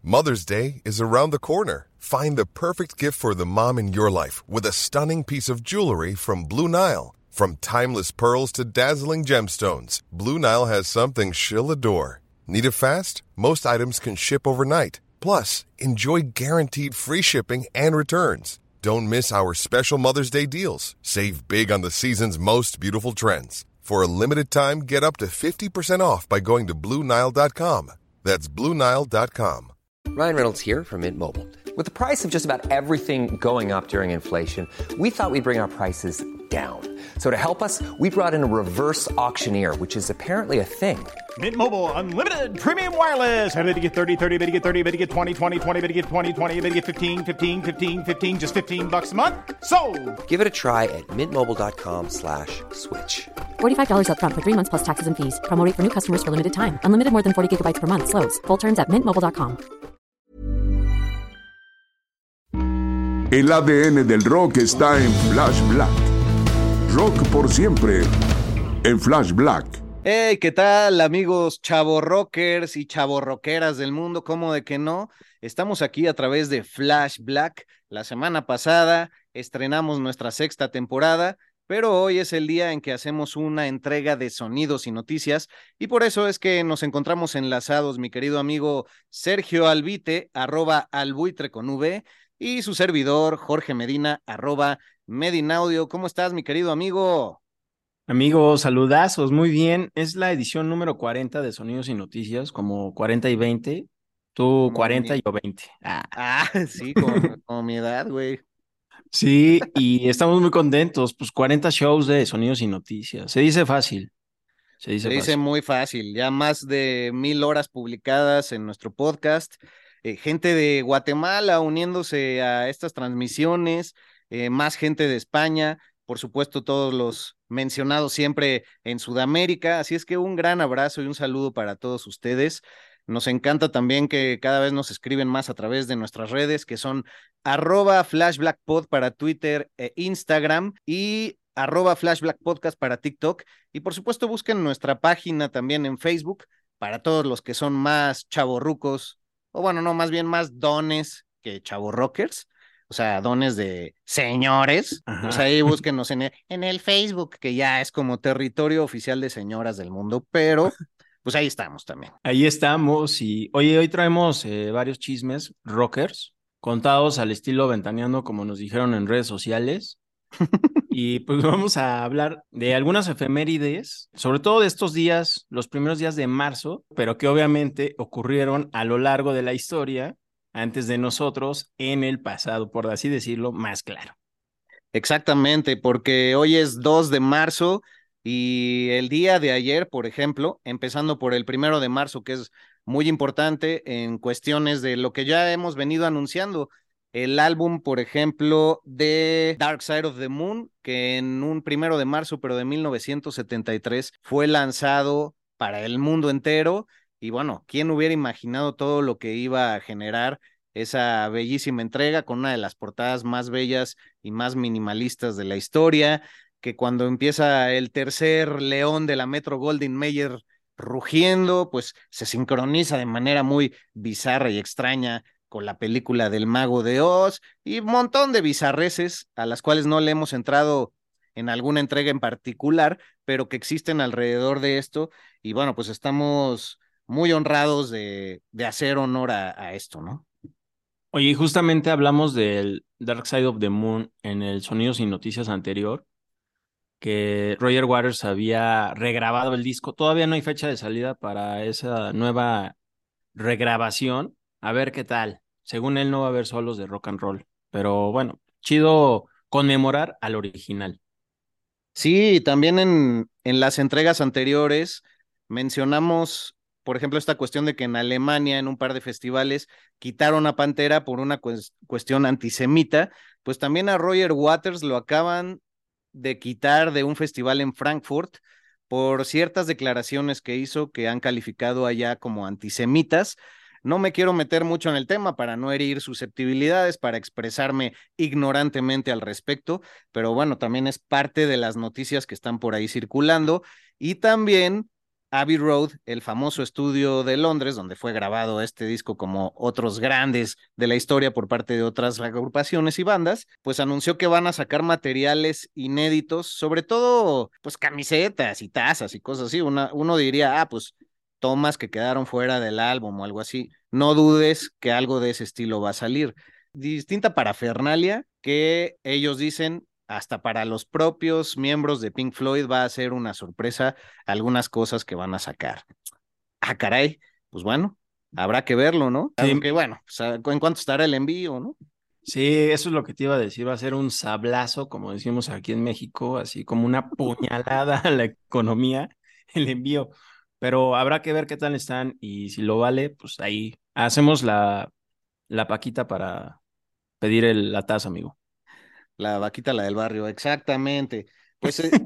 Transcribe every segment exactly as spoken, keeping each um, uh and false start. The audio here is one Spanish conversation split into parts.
Mother's Day is around the corner. Find the perfect gift for the mom in your life with a stunning piece of jewelry from Blue Nile. From timeless pearls to dazzling gemstones, Blue Nile has something she'll adore. Need it fast? Most items can ship overnight. Plus, enjoy guaranteed free shipping and returns. Don't miss our special Mother's Day deals. Save big on the season's most beautiful trends. For a limited time, get up to fifty percent off by going to Blue Nile dot com. That's Blue Nile dot com. Ryan Reynolds here from Mint Mobile. With the price of just about everything going up during inflation, we thought we'd bring our prices down. So to help us, we brought in a reverse auctioneer, which is apparently a thing. Mint Mobile Unlimited Premium Wireless. How to get thirty, thirty, how to get thirty, how to get twenty, twenty, twenty, how to get twenty, twenty, how to get fifteen, fifteen, fifteen, fifteen, just fifteen bucks a month? Sold! Give it a try at mintmobile.com slash switch. forty-five dollars up front for three months plus taxes and fees. Promo rate for new customers for limited time. Unlimited more than forty gigabytes per month. Slows full terms at mint mobile dot com. El A D N del rock está en Flash Black. Rock por siempre en Flash Black. Hey, ¿qué tal, amigos chavo rockers y chavo rockeras del mundo? ¿Cómo de que no? Estamos aquí a través de Flash Black. La semana pasada estrenamos nuestra sexta temporada, pero hoy es el día en que hacemos una entrega de sonidos y noticias, y por eso es que nos encontramos enlazados, mi querido amigo Sergio Albite, arroba albuitre con V, y su servidor Jorge Medina, arroba Medinaudio. ¿Cómo estás, mi querido amigo? Amigos, saludazos, muy bien. Es la edición número cuarenta de Sonidos y Noticias, como cuarenta y veinte. Tú cuarenta y yo veinte. Ah, ah sí, como, como mi edad, güey. Sí, y estamos muy contentos. Pues cuarenta shows de Sonidos y Noticias. Se dice fácil. Se dice, Se dice fácil. muy fácil. Ya más de mil horas publicadas en nuestro podcast. Eh, gente de Guatemala uniéndose a estas transmisiones. Eh, más gente de España. Por supuesto, todos los mencionados siempre en Sudamérica. Así es que un gran abrazo y un saludo para todos ustedes. Nos encanta también que cada vez nos escriben más a través de nuestras redes, que son arroba flashblackpod para Twitter e Instagram y arroba flashblackpodcast para TikTok. Y por supuesto busquen nuestra página también en Facebook para todos los que son más chavorrucos, o bueno, no, más bien más dones que chavorrockers. O sea, dones de señores. Ajá. Pues ahí búsquenos en el, en el Facebook, que ya es como territorio oficial de señoras del mundo, pero pues ahí estamos también. Ahí estamos y oye, hoy traemos eh, varios chismes rockers, contados al estilo ventaneando, como nos dijeron en redes sociales. Y pues vamos a hablar de algunas efemérides, sobre todo de estos días, los primeros días de marzo, pero que obviamente ocurrieron a lo largo de la historia, antes de nosotros, en el pasado, por así decirlo, más claro. Exactamente, porque hoy es dos de marzo y el día de ayer, por ejemplo, empezando por el primero de marzo, que es muy importante en cuestiones de lo que ya hemos venido anunciando, el álbum, por ejemplo, de Dark Side of the Moon, que en un primero de marzo, pero de mil novecientos setenta y tres, fue lanzado para el mundo entero. Y bueno, ¿quién hubiera imaginado todo lo que iba a generar esa bellísima entrega con una de las portadas más bellas y más minimalistas de la historia? Que cuando empieza el tercer león de la Metro Goldwyn Mayer rugiendo, pues se sincroniza de manera muy bizarra y extraña con la película del Mago de Oz y un montón de bizarreces a las cuales no le hemos entrado en alguna entrega en particular, pero que existen alrededor de esto. Y bueno, pues estamos muy honrados de, de hacer honor a, a esto, ¿no? Oye, justamente hablamos del Dark Side of the Moon en el Sonidos y Noticias anterior, que Roger Waters había regrabado el disco. Todavía no hay fecha de salida para esa nueva regrabación. A ver qué tal. Según él no va a haber solos de rock and roll, pero bueno, chido conmemorar al original. Sí, también en, en las entregas anteriores mencionamos, por ejemplo, esta cuestión de que en Alemania, en un par de festivales, quitaron a Pantera por una cues- cuestión antisemita. Pues también a Roger Waters lo acaban de quitar de un festival en Frankfurt por ciertas declaraciones que hizo que han calificado allá como antisemitas. No me quiero meter mucho en el tema para no herir susceptibilidades, para expresarme ignorantemente al respecto, pero bueno, también es parte de las noticias que están por ahí circulando. Y también Abbey Road, el famoso estudio de Londres, donde fue grabado este disco como otros grandes de la historia por parte de otras agrupaciones y bandas, pues anunció que van a sacar materiales inéditos, sobre todo pues camisetas y tazas y cosas así. Una, uno diría, ah, pues tomas que quedaron fuera del álbum o algo así. No dudes que algo de ese estilo va a salir. Distinta parafernalia que ellos dicen hasta para los propios miembros de Pink Floyd va a ser una sorpresa algunas cosas que van a sacar. Ah, caray, pues bueno, habrá que verlo, ¿no? Sí. Aunque bueno, pues, en cuánto estará el envío, ¿no? Sí, eso es lo que te iba a decir, va a ser un sablazo, como decimos aquí en México, así como una puñalada a la economía, el envío. Pero habrá que ver qué tal están y si lo vale, pues ahí hacemos la, la paquita para pedir el, la taza, amigo. La vaquita, la del barrio, exactamente. Pues, eh,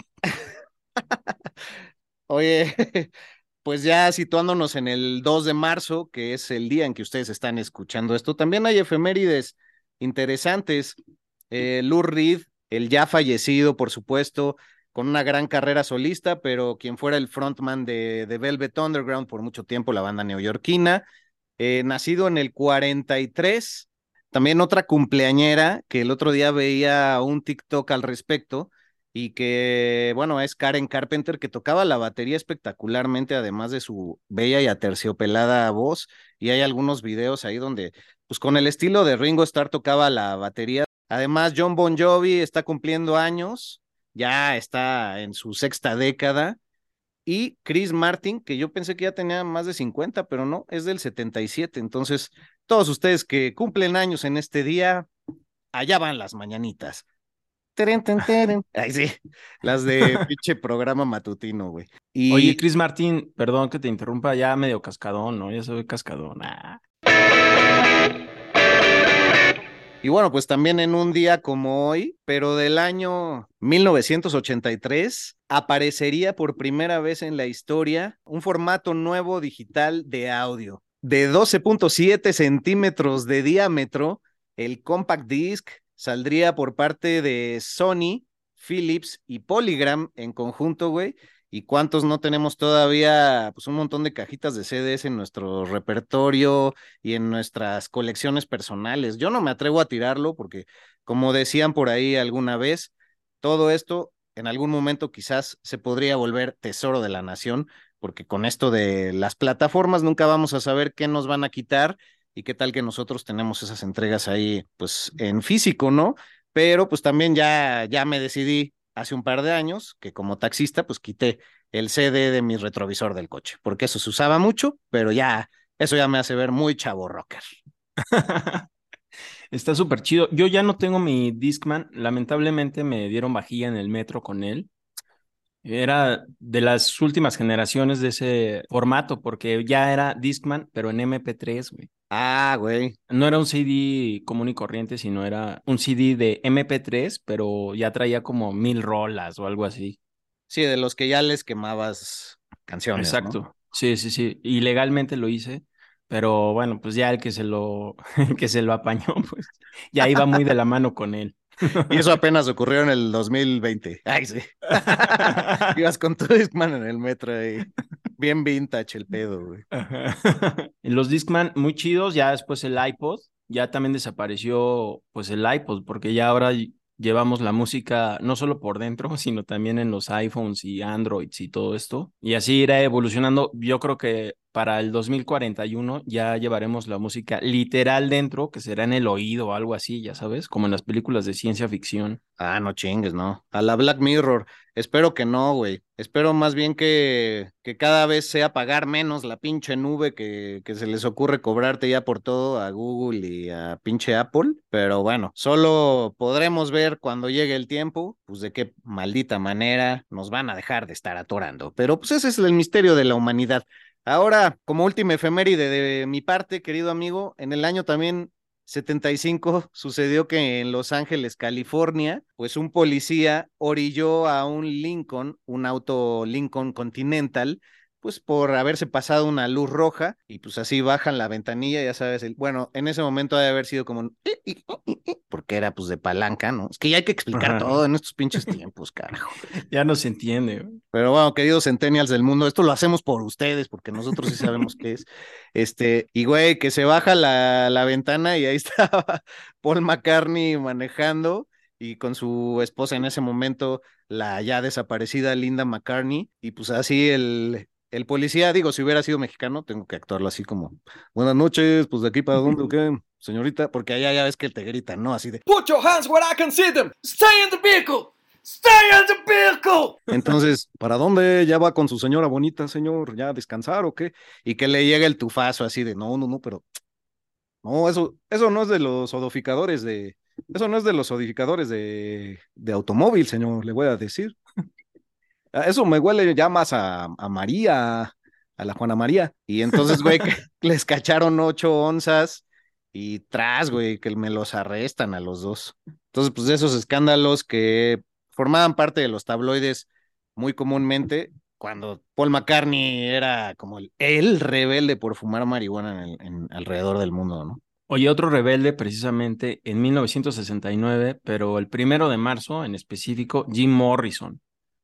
oye, pues ya situándonos en el dos de marzo, que es el día en que ustedes están escuchando esto, también hay efemérides interesantes. Eh, Lou Reed, el ya fallecido, por supuesto, con una gran carrera solista, pero quien fuera el frontman de, de Velvet Underground por mucho tiempo, la banda neoyorquina, eh, nacido en el cuarenta y tres. También otra cumpleañera que el otro día veía un TikTok al respecto y que, bueno, es Karen Carpenter, que tocaba la batería espectacularmente, además de su bella y aterciopelada voz, y hay algunos videos ahí donde, pues con el estilo de Ringo Starr tocaba la batería. Además, John Bon Jovi está cumpliendo años, ya está en su sexta década, y Chris Martin, que yo pensé que ya tenía más de cincuenta, pero no, es del setenta y siete. Entonces, todos ustedes que cumplen años en este día, allá van las mañanitas. Teren, teren, teren. Ay, sí, las de pinche programa matutino, güey. Oye, Y, Chris Martin, perdón que te interrumpa, ya medio cascadón, ¿no? Ya soy cascadón. Ah. y bueno, pues también en un día como hoy, pero del año mil novecientos ochenta y tres, aparecería por primera vez en la historia un formato nuevo digital de audio. De doce punto siete centímetros de diámetro, el compact disc saldría por parte de Sony, Philips y Polygram en conjunto, güey. ¿Y cuántos no tenemos todavía? Pues un montón de cajitas de C Ds en nuestro repertorio y en nuestras colecciones personales. Yo no me atrevo a tirarlo porque, como decían por ahí alguna vez, todo esto en algún momento quizás se podría volver tesoro de la nación, porque con esto de las plataformas nunca vamos a saber qué nos van a quitar y qué tal que nosotros tenemos esas entregas ahí, pues en físico, ¿no? Pero pues también ya, ya me decidí hace un par de años que como taxista, pues quité el C D de mi retrovisor del coche, porque eso se usaba mucho, pero ya, eso ya me hace ver muy chavo rocker. Está súper chido. Yo ya no tengo mi Discman. Lamentablemente me dieron vajilla en el metro con él. Era de las últimas generaciones de ese formato, porque ya era Discman, pero en M P tres, güey. Ah, güey. No era un C D común y corriente, sino era un C D de M P tres, pero ya traía como mil rolas o algo así. Sí, de los que ya les quemabas canciones, ¿no? Exacto. Sí, sí, sí. Y legalmente lo hice, pero bueno, pues ya el que se lo, el que se lo apañó, pues ya iba muy de la mano con él. Y eso apenas ocurrió en el dos mil veinte. Ay, sí. Ibas con tu Discman en el metro ahí. Bien vintage el pedo, güey. Los Discman muy chidos, ya después el iPod, ya también desapareció pues el iPod, porque ya ahora llevamos la música no solo por dentro, sino también en los iPhones y Androids y todo esto. Y así irá evolucionando. Yo creo que para el dos mil cuarenta y uno ya llevaremos la música literal dentro, que será en el oído o algo así, ya sabes, como en las películas de ciencia ficción. Ah, no chingues, no. A la Black Mirror. Espero que no, güey. Espero más bien que, que cada vez sea pagar menos la pinche nube que, que se les ocurre cobrarte ya por todo a Google y a pinche Apple. Pero bueno, solo podremos ver cuando llegue el tiempo, pues de qué maldita manera nos van a dejar de estar atorando. Pero pues ese es el misterio de la humanidad. Ahora, como última efeméride de mi parte, querido amigo, en el año también setenta y cinco sucedió que en Los Ángeles, California, pues un policía orilló a un Lincoln, un auto Lincoln Continental, pues por haberse pasado una luz roja y pues así bajan la ventanilla, ya sabes, el, bueno, en ese momento debe haber sido como un, porque porque era pues de palanca, ¿no? Es que ya hay que explicar Ajá. todo en estos pinches tiempos, carajo. Ya no se entiende, güey. Pero bueno, queridos centennials del mundo, esto lo hacemos por ustedes, porque nosotros sí sabemos qué es. Este, y güey, que se baja la, la ventana y ahí estaba Paul McCartney manejando y con su esposa en ese momento, la ya desaparecida Linda McCartney, y pues así el... El policía, digo, si hubiera sido mexicano, tengo que actuarlo así como, buenas noches, pues de aquí para dónde, ¿o qué, señorita? Porque allá ya ves que te gritan, ¿no? Así de, put your hands where I can see them, stay in the vehicle, stay in the vehicle. Entonces, ¿para dónde? ¿Ya va con su señora bonita, señor? ¿Ya a descansar o qué? Y que le llega el tufazo así de, no, no, no, pero, no, eso, eso no es de los odificadores de, eso no es de los odificadores de, de automóvil, señor, le voy a decir. Eso me huele ya más a, a María, a la Juana María. Y entonces, güey, que les cacharon ocho onzas y tras, güey, que me los arrestan a los dos. Entonces, pues de esos escándalos que formaban parte de los tabloides muy comúnmente, cuando Paul McCartney era como el, el rebelde por fumar marihuana en el, en, alrededor del mundo, ¿no? Oye, otro rebelde precisamente en mil novecientos sesenta y nueve, pero el primero de marzo en específico, Jim Morrison.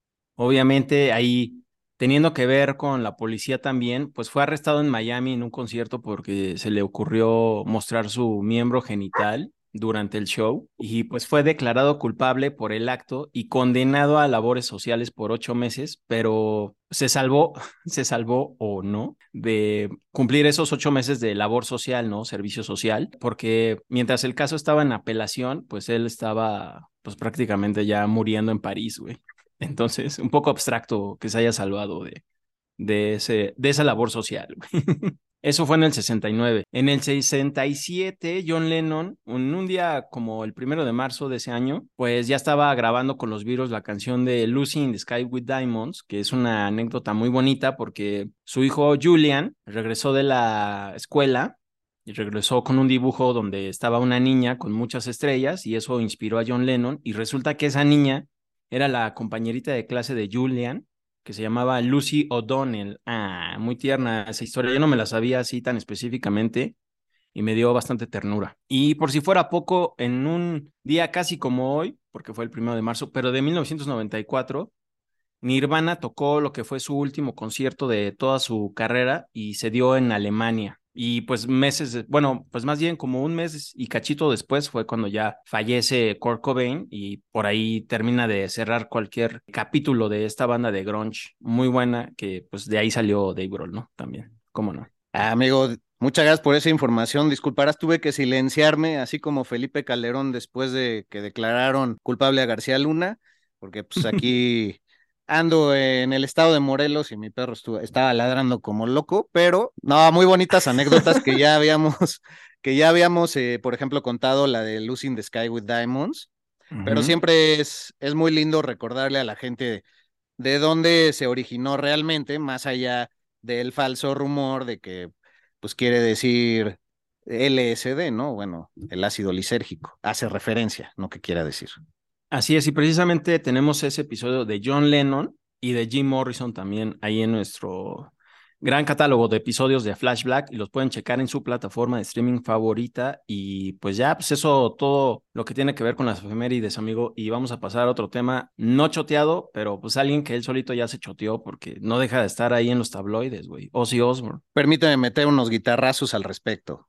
Obviamente ahí, teniendo que ver con la policía también, pues fue arrestado en Miami en un concierto porque se le ocurrió mostrar su miembro genital durante el show y pues fue declarado culpable por el acto y condenado a labores sociales por ocho meses, pero se salvó, se salvó o no de cumplir esos ocho meses de labor social, ¿no? Servicio social, porque mientras el caso estaba en apelación, pues él estaba pues prácticamente ya muriendo en París, güey. Entonces, un poco abstracto que se haya salvado de, de, ese, de esa labor social. Eso fue en el sesenta y nueve. En el sesenta y siete, John Lennon, en un día como el primero de marzo de ese año, pues ya estaba grabando con los Beatles la canción de Lucy in the Sky with Diamonds, que es una anécdota muy bonita porque su hijo Julian regresó de la escuela y regresó con un dibujo donde estaba una niña con muchas estrellas y eso inspiró a John Lennon y resulta que esa niña era la compañerita de clase de Julian, que se llamaba Lucy O'Donnell. Ah, muy tierna esa historia. Yo no me la sabía así tan específicamente y me dio bastante ternura. Y por si fuera poco, en un día casi como hoy, porque fue el primero de marzo, pero de mil novecientos noventa y cuatro, Nirvana tocó lo que fue su último concierto de toda su carrera y se dio en Alemania. Y pues meses, bueno, pues más bien como un mes y cachito después fue cuando ya fallece Kurt Cobain y por ahí termina de cerrar cualquier capítulo de esta banda de grunge muy buena que pues de ahí salió Dave Grohl, ¿no? También, ¿cómo no? Ah, amigo, muchas gracias por esa información. Disculparás, tuve que silenciarme, así como Felipe Calderón después de que declararon culpable a García Luna, porque pues aquí... ando en el estado de Morelos y mi perro estuvo, estaba ladrando como loco, pero no, muy bonitas anécdotas que ya habíamos, que ya habíamos, eh, por ejemplo, contado la de Lucy in the Sky with Diamonds, uh-huh. Pero siempre es, es muy lindo recordarle a la gente de dónde se originó realmente, más allá del falso rumor de que, pues quiere decir L S D, ¿no? Bueno, el ácido lisérgico, hace referencia, no que quiera decir. Así es, y precisamente tenemos ese episodio de John Lennon y de Jim Morrison también ahí en nuestro gran catálogo de episodios de Flash Black y los pueden checar en su plataforma de streaming favorita y pues ya, pues eso todo lo que tiene que ver con las efemérides, amigo, y vamos a pasar a otro tema no choteado, pero pues alguien que él solito ya se choteó porque no deja de estar ahí en los tabloides, güey, Ozzy Osbourne. Permíteme meter unos guitarrazos al respecto.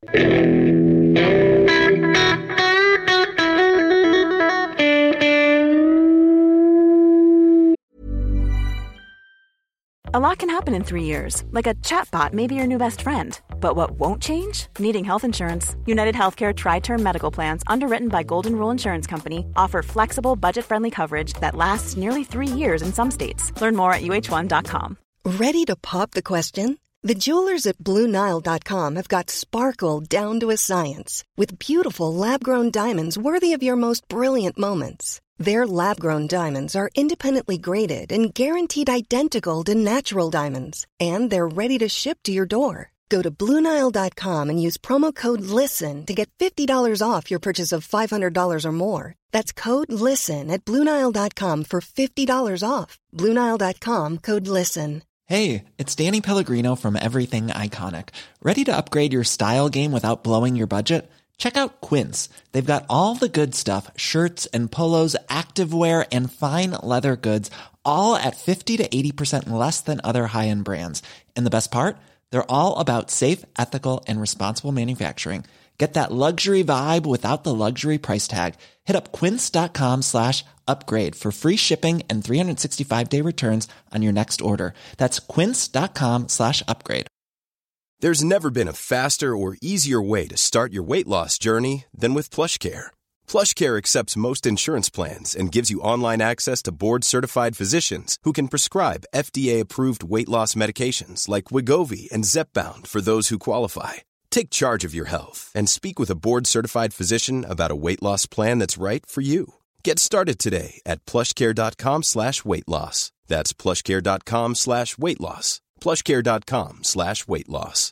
A lot can happen in three years, like a chatbot may be your new best friend. But what won't change? Needing health insurance. United Healthcare Tri-Term Medical Plans, underwritten by Golden Rule Insurance Company, offer flexible, budget-friendly coverage that lasts nearly three years in some states. Learn more at U H one dot com. Ready to pop the question? The jewelers at Blue Nile dot com have got sparkle down to a science with beautiful lab-grown diamonds worthy of your most brilliant moments. Their lab-grown diamonds are independently graded and guaranteed identical to natural diamonds. And they're ready to ship to your door. Go to Blue Nile dot com and use promo code LISTEN to get fifty dollars off your purchase of five hundred dollars or more. That's code LISTEN at Blue Nile dot com for fifty dollars off. Blue Nile dot com, code LISTEN. Hey, it's Danny Pellegrino from Everything Iconic. Ready to upgrade your style game without blowing your budget? Check out Quince. They've got all the good stuff, shirts and polos, activewear, and fine leather goods, all at fifty to eighty percent less than other high-end brands. And the best part? They're all about safe, ethical, and responsible manufacturing. Get that luxury vibe without the luxury price tag. Hit up quince.com slash upgrade for free shipping and three sixty-five day returns on your next order. That's quince.com slash upgrade. There's never been a faster or easier way to start your weight loss journey than with PlushCare. PlushCare accepts most insurance plans and gives you online access to board-certified physicians who can prescribe F D A-approved weight loss medications like Wegovy and Zepbound for those who qualify. Take charge of your health and speak with a board-certified physician about a weight loss plan that's right for you. Get started today at plushcare.com slash weight loss. That's plushcare.com slash weight loss. plushcare.com slash weight loss.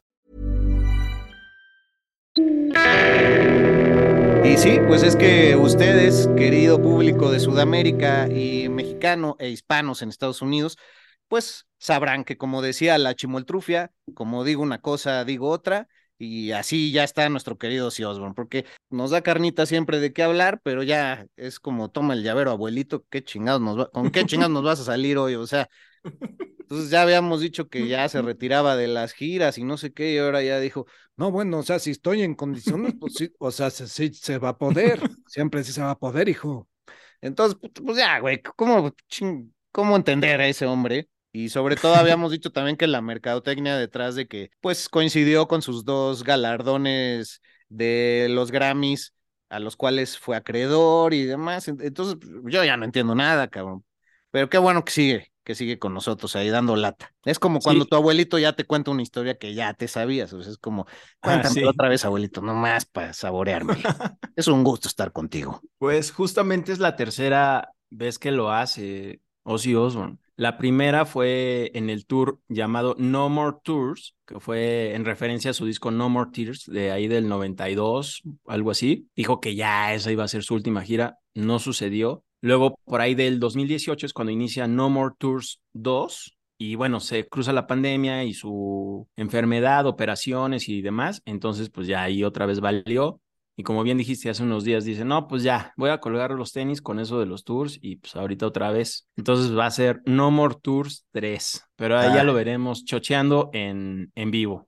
Y sí, pues es que ustedes, querido público de Sudamérica y mexicano e hispanos en Estados Unidos, pues sabrán que, como decía la Chimoltrufia, como digo una cosa, digo otra, y así ya está nuestro querido Ozzy Osbourne, porque nos da carnita siempre de qué hablar, pero ya es como toma el llavero, abuelito, qué chingados nos va, con qué chingados nos vas a salir hoy, o sea, entonces ya habíamos dicho que ya se retiraba de las giras y no sé qué, y ahora ya dijo, no, bueno, o sea, si estoy en condiciones, pues sí, o sea, sí, sí se va a poder, siempre sí se va a poder, hijo. Entonces, pues ya, güey, ¿cómo, ching, cómo entender a ese hombre? Y sobre todo habíamos dicho también que la mercadotecnia detrás de que, pues, coincidió con sus dos galardones de los Grammys, a los cuales fue acreedor y demás. Entonces, yo ya no entiendo nada, cabrón. Pero qué bueno que sigue, que sigue con nosotros ahí dando lata. Es como cuando sí. Tu abuelito ya te cuenta una historia que ya te sabías. O sea, es como, cuéntame ah, sí. otra vez, abuelito, nomás para saborearme. Es un gusto estar contigo. Pues justamente es la tercera vez que lo hace Ozzy Osbourne. La primera fue en el tour llamado No More Tours, que fue en referencia a su disco No More Tears, de ahí del noventa y dos, algo así. Dijo que ya esa iba a ser su última gira, no sucedió. Luego, por ahí del dos mil dieciocho es cuando inicia No More Tours dos, y bueno, se cruza la pandemia y su enfermedad, operaciones y demás, entonces pues ya ahí otra vez valió. Y como bien dijiste hace unos días, dice, no, pues ya, voy a colgar los tenis con eso de los tours y pues ahorita otra vez. Entonces va a ser No More Tours tres, pero ahí ah. ya lo veremos chocheando en, en vivo.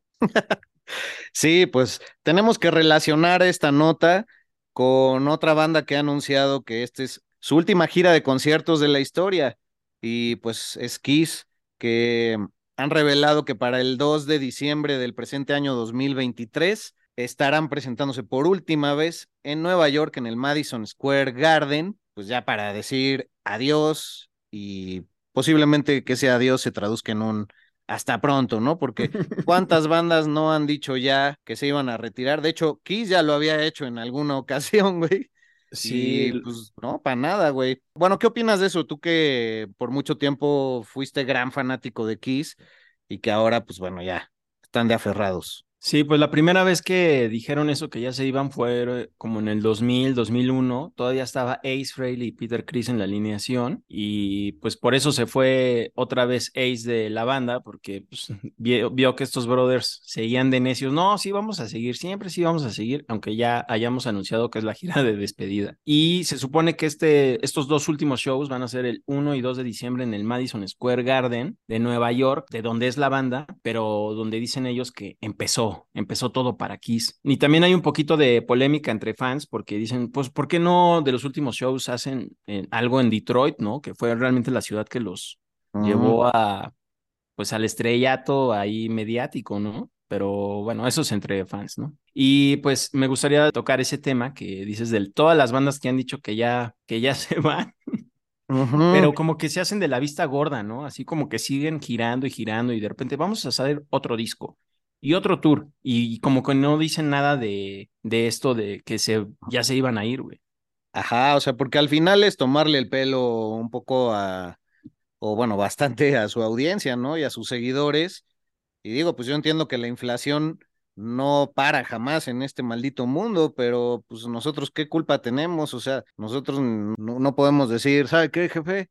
Sí, pues tenemos que relacionar esta nota con otra banda que ha anunciado que esta es su última gira de conciertos de la historia. Y pues es Kiss, que han revelado que para el dos de diciembre del presente año dos mil veintitrés estarán presentándose por última vez en Nueva York, en el Madison Square Garden, pues ya para decir adiós, y posiblemente que ese adiós se traduzca en un hasta pronto, ¿no? Porque ¿cuántas bandas no han dicho ya que se iban a retirar? De hecho, Kiss ya lo había hecho en alguna ocasión, güey. Sí. Y pues no, para nada, güey. Bueno, ¿qué opinas de eso? Tú que por mucho tiempo fuiste gran fanático de Kiss y que ahora, pues bueno, ya están de aferrados. Sí, pues la primera vez que dijeron eso, que ya se iban, fue como en el dos mil, dos mil uno. Todavía estaba Ace Frehley y Peter Criss en la alineación, y pues por eso se fue otra vez Ace de la banda, porque pues, vio, vio que estos brothers seguían de necios. No, sí vamos a seguir, siempre sí vamos a seguir, aunque ya hayamos anunciado que es la gira de despedida. Y se supone que este, estos dos últimos shows van a ser el uno y dos de diciembre en el Madison Square Garden de Nueva York, de donde es la banda, pero donde dicen ellos que empezó empezó todo para Kiss. Y también hay un poquito de polémica entre fans, porque dicen, pues, ¿por qué no de los últimos shows hacen eh, algo en Detroit, ¿no? Que fue realmente la ciudad que los uh-huh. llevó a, pues, al estrellato ahí mediático, ¿no? Pero bueno, eso es entre fans, ¿no? Y pues me gustaría tocar ese tema que dices de todas las bandas que han dicho que ya, que ya se van. Uh-huh. Pero como que se hacen de la vista gorda, ¿no? Así como que siguen girando y girando y de repente vamos a hacer otro disco y otro tour, y como que no dicen nada de, de esto de que se, ya se iban a ir, güey. Ajá, o sea, porque al final es tomarle el pelo un poco a, o bueno, bastante a su audiencia, ¿no? Y a sus seguidores. Y digo, pues yo entiendo que la inflación no para jamás en este maldito mundo, pero pues nosotros qué culpa tenemos, o sea, nosotros no, no podemos decir, ¿sabe qué, jefe?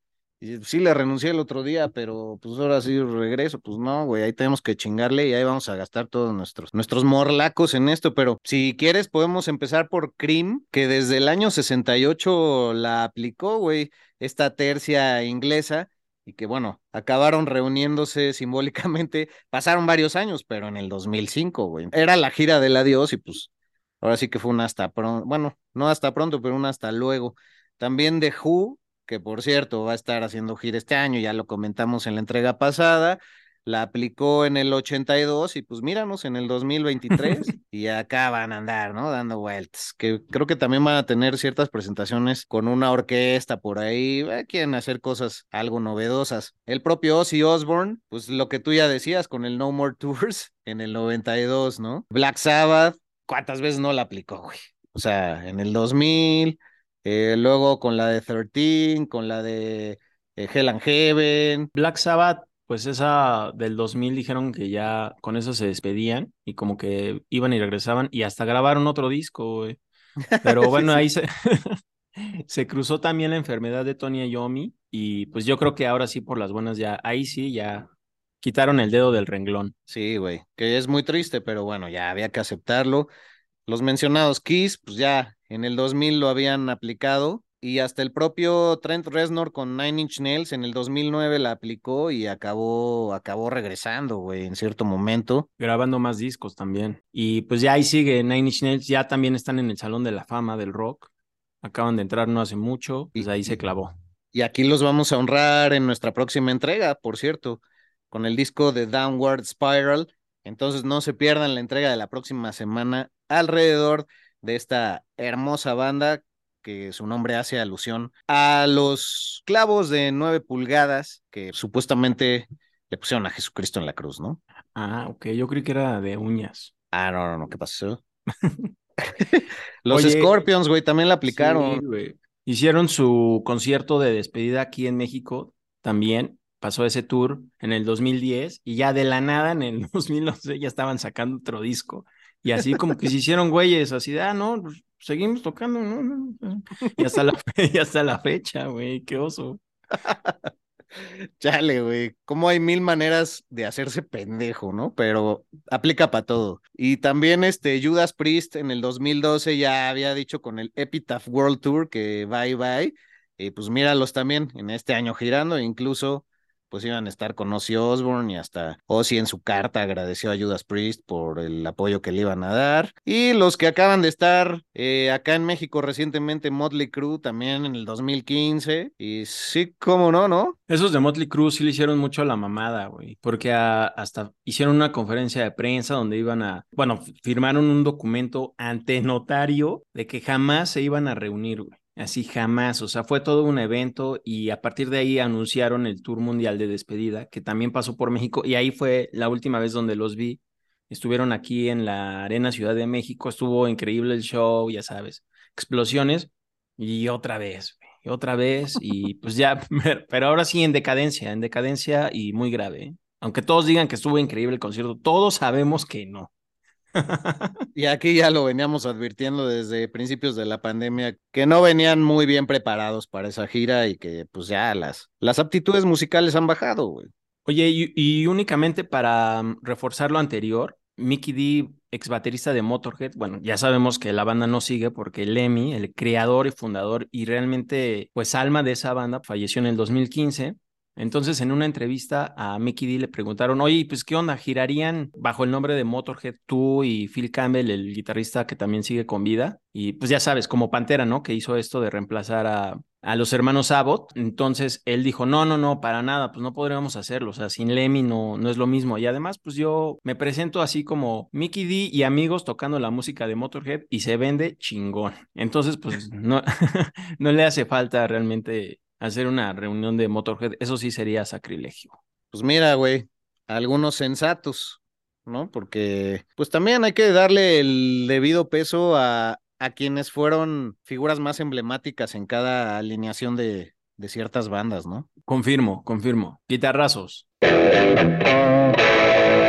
Y sí le renuncié el otro día, pero pues ahora sí regreso. Pues no, güey, ahí tenemos que chingarle y ahí vamos a gastar todos nuestros, nuestros morlacos en esto. Pero si quieres, podemos empezar por Cream, que desde el año sesenta y ocho la aplicó, güey, esta tercia inglesa. Y que bueno, acabaron reuniéndose simbólicamente. Pasaron varios años, pero en el dos mil cinco, güey. Era la gira del adiós y pues ahora sí que fue un hasta pronto. Bueno, no hasta pronto, pero un hasta luego. También The Who, que por cierto va a estar haciendo gira este año, ya lo comentamos en la entrega pasada, la aplicó en el ochenta y dos y pues míranos en el dos mil veintitrés y acá van a andar, ¿no? Dando vueltas, que creo que también van a tener ciertas presentaciones con una orquesta por ahí, eh, quieren hacer cosas algo novedosas. El propio Ozzy Osbourne, pues lo que tú ya decías con el No More Tours en el noventa y dos, ¿no? Black Sabbath, ¿cuántas veces no la aplicó, güey? O sea, en el dos mil... Eh, luego con la de trece, con la de eh, Hell and Heaven. Black Sabbath, pues esa del dos mil dijeron que ya con eso se despedían y como que iban y regresaban y hasta grabaron otro disco, güey. Pero bueno, sí, sí. ahí se, se cruzó también la enfermedad de Tony Iommi y pues yo creo que ahora sí por las buenas ya, ahí sí ya quitaron el dedo del renglón. Sí, güey, que es muy triste, pero bueno, ya había que aceptarlo. Los mencionados Kiss, pues ya en el dos mil lo habían aplicado y hasta el propio Trent Reznor con Nine Inch Nails en el dos mil nueve la aplicó y acabó, acabó regresando, güey, en cierto momento. Grabando más discos también. Y pues ya ahí sigue Nine Inch Nails, ya también están en el Salón de la Fama del Rock. Acaban de entrar no hace mucho, pues y, ahí se clavó. Y aquí los vamos a honrar en nuestra próxima entrega, por cierto, con el disco de Downward Spiral. Entonces no se pierdan la entrega de la próxima semana alrededor de esta hermosa banda que su nombre hace alusión a los clavos de nueve pulgadas que supuestamente le pusieron a Jesucristo en la cruz, ¿no? Ah, ok, yo creí que era de uñas. Ah, no, no, no, ¿qué pasó? Los Oye, Scorpions, güey, también la aplicaron. Sí, güey. Hicieron su concierto de despedida aquí en México también. Pasó ese tour en el dos mil diez y ya de la nada en el dos mil once ya estaban sacando otro disco. Y así como que se hicieron güeyes, así de, ah, no, pues, seguimos tocando, ¿no? Y hasta la, y hasta la fecha, güey, qué oso. Chale, güey, como hay mil maneras de hacerse pendejo, ¿no? Pero aplica para todo. Y también este Judas Priest en el dos mil doce ya había dicho con el Epitaph World Tour que bye bye. Y pues míralos también en este año girando, incluso pues iban a estar con Ozzy Osbourne y hasta Ozzy en su carta agradeció a Judas Priest por el apoyo que le iban a dar. Y los que acaban de estar eh, acá en México recientemente, Motley Crue también en el dos mil quince. Y sí, cómo no, ¿no? Esos de Motley Crue sí le hicieron mucho a la mamada, güey, porque a, hasta hicieron una conferencia de prensa donde iban a, bueno, firmaron un documento ante notario de que jamás se iban a reunir, güey. Así jamás, o sea, fue todo un evento y a partir de ahí anunciaron el Tour Mundial de Despedida, que también pasó por México y ahí fue la última vez donde los vi. Estuvieron aquí en la Arena Ciudad de México, estuvo increíble el show, ya sabes, explosiones y otra vez, y otra vez y pues ya, pero ahora sí en decadencia, en decadencia y muy grave, ¿eh? Aunque todos digan que estuvo increíble el concierto, todos sabemos que no. Y aquí ya lo veníamos advirtiendo desde principios de la pandemia, que no venían muy bien preparados para esa gira y que pues ya las, las aptitudes musicales han bajado, güey. Oye, y, y únicamente para um, reforzar lo anterior, Mikkey Dee, ex baterista de Motorhead, bueno, ya sabemos que la banda no sigue porque Lemmy, el creador y fundador y realmente pues alma de esa banda, falleció en el dos mil quince. Entonces, en una entrevista a Mikkey Dee le preguntaron, oye, pues, ¿qué onda? ¿Girarían bajo el nombre de Motorhead tú y Phil Campbell, el guitarrista que también sigue con vida? Y pues ya sabes, como Pantera, ¿no? Que hizo esto de reemplazar a, a los hermanos Abbott. Entonces, él dijo, no, no, no, para nada, pues no podríamos hacerlo. O sea, sin Lemmy no, no es lo mismo. Y además, pues yo me presento así como Mikkey Dee y amigos tocando la música de Motorhead y se vende chingón. Entonces, pues no, no le hace falta realmente hacer una reunión de Motorhead, eso sí sería sacrilegio. Pues mira, güey, algunos sensatos, ¿no? Porque pues también hay que darle el debido peso a, a quienes fueron figuras más emblemáticas en cada alineación de, de ciertas bandas, ¿no? Confirmo, confirmo. Guitarrazos.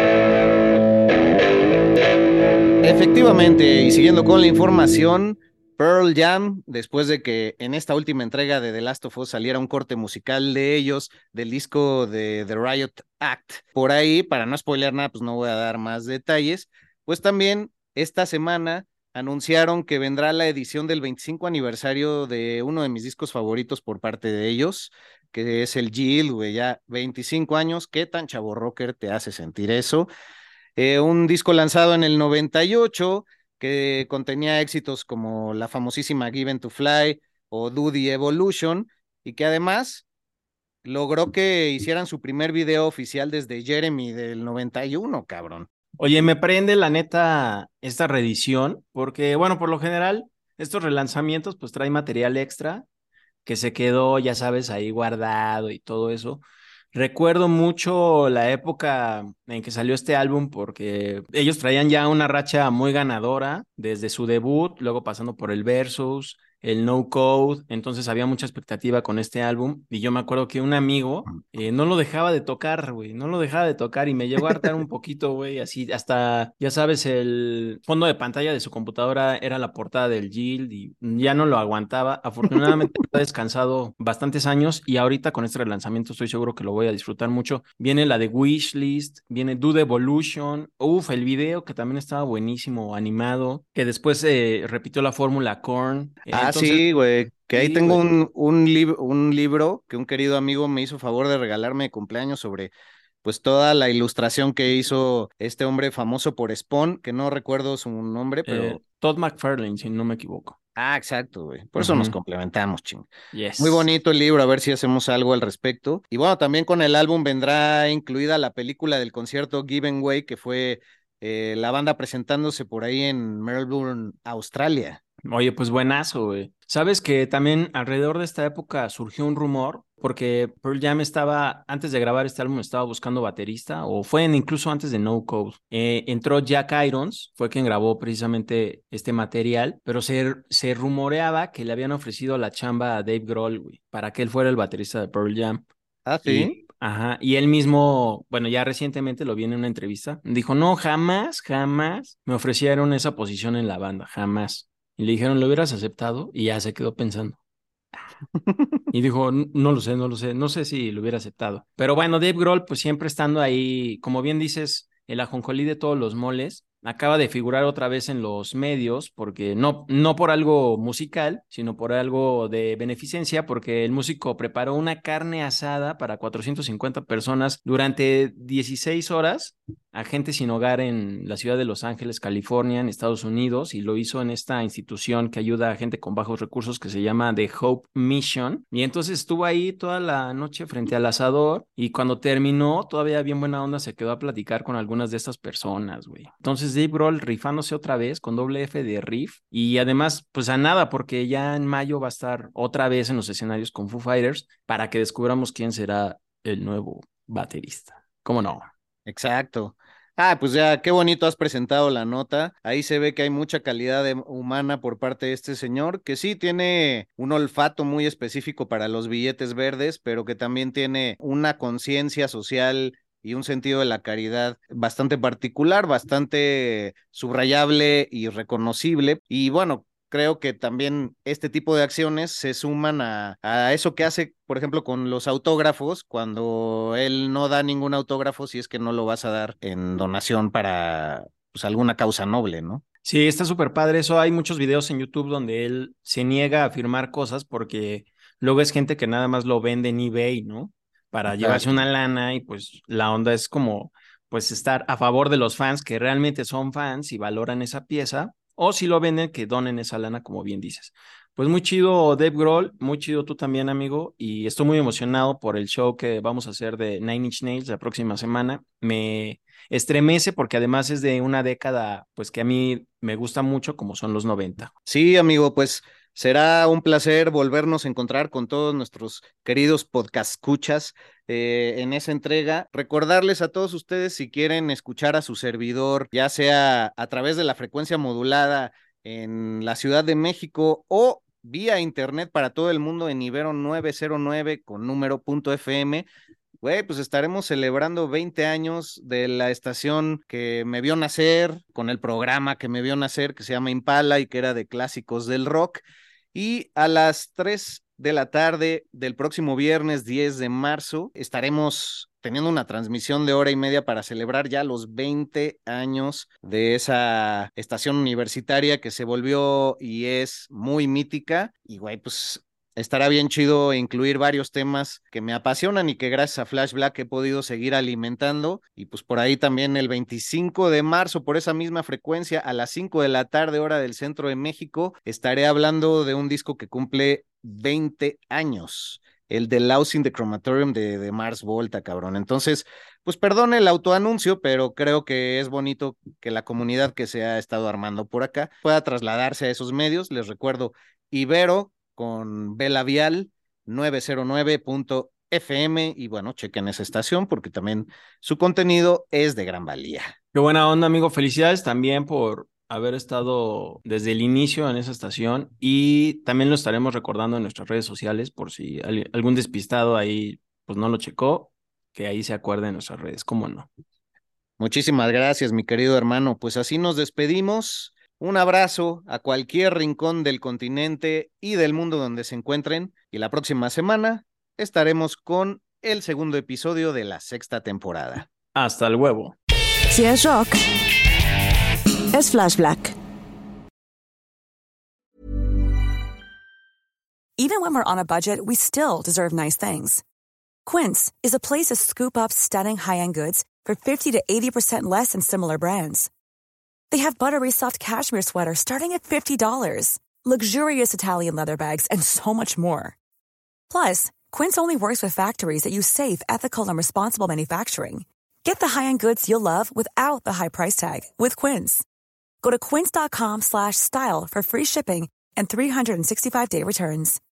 Efectivamente, y siguiendo con la información, Pearl Jam, después de que en esta última entrega de The Last of Us saliera un corte musical de ellos, del disco de The Riot Act. Por ahí, para no spoilear nada, pues no voy a dar más detalles. Pues también esta semana anunciaron que vendrá la edición del veinticinco aniversario de uno de mis discos favoritos por parte de ellos, que es el Yield, güey, ya veinticinco años. ¿Qué tan chavo rocker te hace sentir eso? Eh, un disco lanzado en el noventa y ocho que contenía éxitos como la famosísima Given to Fly o Do the Evolution, y que además logró que hicieran su primer video oficial desde Jeremy del noventa y uno, cabrón. Oye, me prende la neta esta reedición, porque bueno, por lo general, estos relanzamientos pues trae material extra que se quedó, ya sabes, ahí guardado y todo eso. Recuerdo mucho la época en que salió este álbum porque ellos traían ya una racha muy ganadora desde su debut, luego pasando por el Versus, el No Code, entonces había mucha expectativa con este álbum y yo me acuerdo que un amigo eh, no lo dejaba de tocar, güey, no lo dejaba de tocar y me llegó a hartar un poquito, güey, así hasta, ya sabes, el fondo de pantalla de su computadora era la portada del Yield y ya no lo aguantaba. Afortunadamente he descansado bastantes años y ahorita con este relanzamiento estoy seguro que lo voy a disfrutar mucho. Viene la de Wishlist, viene Do the Evolution, uf, el video que también estaba buenísimo, animado, que después eh, repitió la fórmula Korn. Ah, Entonces, sí, güey, que ahí sí, tengo güey. un, un, lib- un libro que un querido amigo me hizo favor de regalarme de cumpleaños sobre pues toda la ilustración que hizo este hombre famoso por Spawn, que no recuerdo su nombre, Eh, pero... Todd McFarlane, si no me equivoco. Ah, exacto, güey. Por eso nos Ujú. complementamos, ching. Muy Yes. bonito el libro, a ver si hacemos algo al respecto. Y bueno, también con el álbum vendrá incluida la película del concierto Given Way, que fue eh, la banda presentándose por ahí en Melbourne, Australia. Oye, pues buenazo, güey. Sabes que también alrededor de esta época surgió un rumor, porque Pearl Jam estaba, antes de grabar este álbum, estaba buscando baterista, o fue en- incluso antes de No Code. Eh, entró Jack Irons, fue quien grabó precisamente este material, pero se, se rumoreaba que le habían ofrecido la chamba a Dave Grohl, güey, para que él fuera el baterista de Pearl Jam. Ah, sí. Y, ajá, y él mismo, bueno, ya recientemente lo vi en una entrevista, dijo, no, jamás, jamás me ofrecieron esa posición en la banda, jamás. Y le dijeron, ¿lo hubieras aceptado? Y ya se quedó pensando. Y dijo, "N- no lo sé, no lo sé, no sé si lo hubiera aceptado. Pero bueno, Dave Grohl, pues siempre estando ahí, como bien dices, el ajonjolí de todos los moles, acaba de figurar otra vez en los medios, porque no, no por algo musical, sino por algo de beneficencia, porque el músico preparó una carne asada para cuatrocientas cincuenta personas durante dieciséis horas a gente sin hogar en la ciudad de Los Ángeles, California, en Estados Unidos, y lo hizo en esta institución que ayuda a gente con bajos recursos que se llama The Hope Mission. Y entonces estuvo ahí toda la noche frente al asador y cuando terminó, todavía bien buena onda, se quedó a platicar con algunas de estas personas, güey. Entonces Dave Grohl rifándose otra vez con doble F de riff y además, pues a nada, porque ya en mayo va a estar otra vez en los escenarios con Foo Fighters para que descubramos quién será el nuevo baterista. ¿Cómo no? Exacto. Ah, pues ya, qué bonito has presentado la nota. Ahí se ve que hay mucha calidad de- humana por parte de este señor, que sí tiene un olfato muy específico para los billetes verdes, pero que también tiene una conciencia social y un sentido de la caridad bastante particular, bastante subrayable y reconocible. Y bueno, creo que también este tipo de acciones se suman a, a eso que hace, por ejemplo, con los autógrafos, cuando él no da ningún autógrafo si es que no lo vas a dar en donación para pues, alguna causa noble, ¿no? Sí, está súper padre eso. Hay muchos videos en YouTube donde él se niega a firmar cosas porque luego es gente que nada más lo vende en eBay, ¿no? Para llevarse Exacto. una lana y pues la onda es como pues estar a favor de los fans que realmente son fans y valoran esa pieza o si lo venden que donen esa lana como bien dices. Pues muy chido Dave Grohl, muy chido tú también amigo y estoy muy emocionado por el show que vamos a hacer de Nine Inch Nails la próxima semana. Me estremece porque además es de una década pues que a mí me gusta mucho como son los noventa. Sí, amigo, pues será un placer volvernos a encontrar con todos nuestros queridos podcast escuchas eh, en esa entrega. Recordarles a todos ustedes si quieren escuchar a su servidor, ya sea a través de la frecuencia modulada en la Ciudad de México o vía internet para todo el mundo en Ibero nueve cero nueve con número punto F M. Güey, pues estaremos celebrando veinte años de la estación que me vio nacer, con el programa que me vio nacer, que se llama Impala y que era de clásicos del rock. Y a las tres de la tarde del próximo viernes diez de marzo estaremos teniendo una transmisión de hora y media para celebrar ya los veinte años de esa estación universitaria que se volvió y es muy mítica. Y güey, pues estará bien chido incluir varios temas que me apasionan y que gracias a Flash Black he podido seguir alimentando. Y pues por ahí también el veinticinco de marzo, por esa misma frecuencia, a las cinco de la tarde, hora del centro de México, estaré hablando de un disco que cumple veinte años, el de Lost in the Chromatorium de, de Mars Volta, cabrón. Entonces, pues perdone el autoanuncio, pero creo que es bonito que la comunidad que se ha estado armando por acá pueda trasladarse a esos medios. Les recuerdo, Ibero con B labial novecientos nueve punto F M y bueno, chequen esa estación porque también su contenido es de gran valía. Qué buena onda, amigo. Felicidades también por haber estado desde el inicio en esa estación y también lo estaremos recordando en nuestras redes sociales por si algún despistado ahí pues no lo checó, que ahí se acuerde en nuestras redes, ¿cómo no? Muchísimas gracias, mi querido hermano. Pues así nos despedimos. Un abrazo a cualquier rincón del continente y del mundo donde se encuentren y la próxima semana estaremos con el segundo episodio de la sexta temporada. Hasta el huevo. Si es rock, es Flash Black. Even when we're on a budget, we still deserve nice things. Quince is a place to scoop up stunning high-end goods for fifty to eighty percent less than similar brands. They have buttery soft cashmere sweaters starting at fifty dollars, luxurious Italian leather bags, and so much more. Plus, Quince only works with factories that use safe, ethical, and responsible manufacturing. Get the high-end goods you'll love without the high price tag with Quince. Go to quince.com slash style for free shipping and three sixty-five day returns.